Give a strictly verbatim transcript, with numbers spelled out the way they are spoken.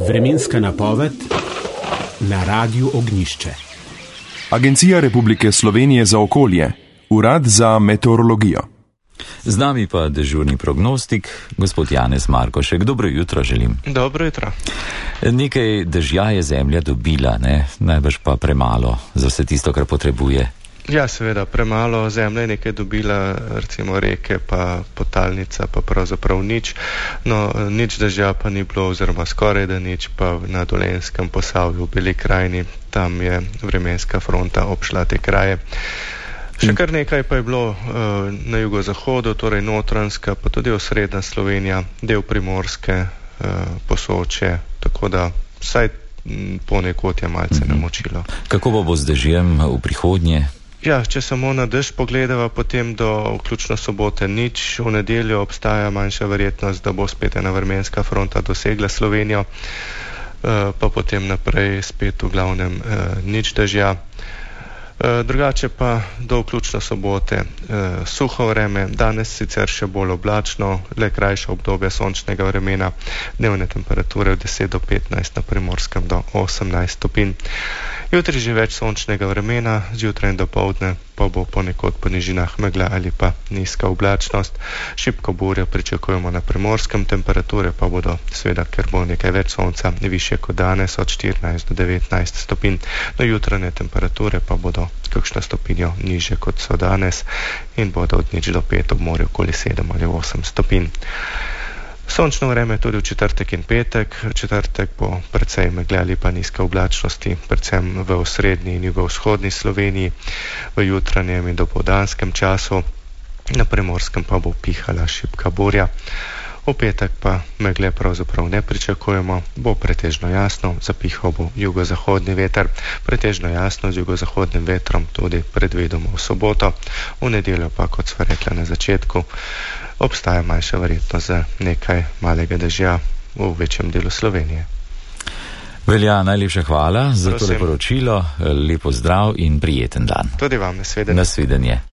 Vremenska napoved na Radiu Ognjišče. Agencija Republike Slovenije za okolje, Urad za meteorologijo. Z nami pa dežurni prognostik, gospod Janez Markošek. Dobro jutro želim. Dobro jutro. Nekaj dežja je zemlja dobila, ne? Najbrž pa premalo za vse tisto, kar potrebuje. Ja, seveda, premalo zemlje je nekaj dobila, recimo reke, pa potalnica, pa pravzaprav nič. No, nič dežja pa ni bilo, oziroma skoraj da nič, pa na Dolenjskem, Posavju, v Beli krajini, tam je vremenska fronta obšla te kraje. Še kar nekaj pa je bilo uh, na jugozahodu, torej Notranjska, pa tudi osrednja Slovenija, del Primorske, uh, Posočje, tako da vsaj ponekod je malce mm-hmm. namočilo. Kako bo bo z dežjem v prihodnje? Ja, če samo na dež pogledava, potem do vključno sobote nič, v nedeljo obstaja manjša verjetnost, da bo spet ena vremenska fronta dosegla Slovenijo, uh, pa potem naprej spet v glavnem uh, nič dežja. Drugače pa do vključno sobote eh, suho vreme, danes sicer še bolj oblačno, le krajše obdobje sončnega vremena, dnevne temperature od deset do petnajst, na Primorskem do osemnajst stopinj. Jutri že več sončnega vremena, zjutraj in dopoldne pa bo ponekod po nižinah megla ali pa nizka oblačnost. Šibko burjo pričakujemo na Primorskem, temperature pa bodo seveda, ker bo nekaj več sonca, višje kot danes, od štirinajst do devetnajst stopinj. No, jutranje temperature pa bodo kakšno stopinjo nižje kot so danes in bodo od nič do pet, ob morju okoli sedem ali osem stopinj. Sončno vreme tudi v četrtek in petek. Četrtek bo precej megle ali pa nizke oblačnosti, predvsem v osrednji in jugovzhodni Sloveniji, v jutranjem in dopoldanskem času. Na Primorskem pa bo pihala šibka burja. V petek pa megle pravzaprav ne pričakujemo, bo pretežno jasno, zapihal bo jugozahodni veter, pretežno jasno z jugozahodnim vetrom tudi predvidoma v soboto. V nedeljo pa, kot sva rekla na začetku, obstaja manjša verjetnost za nekaj malega dežja v večjem delu Slovenije. Velja, najlepša hvala za tole poročilo, lepo zdrav in prijeten dan. Tudi vam, nasvidenje. Nasvidenje.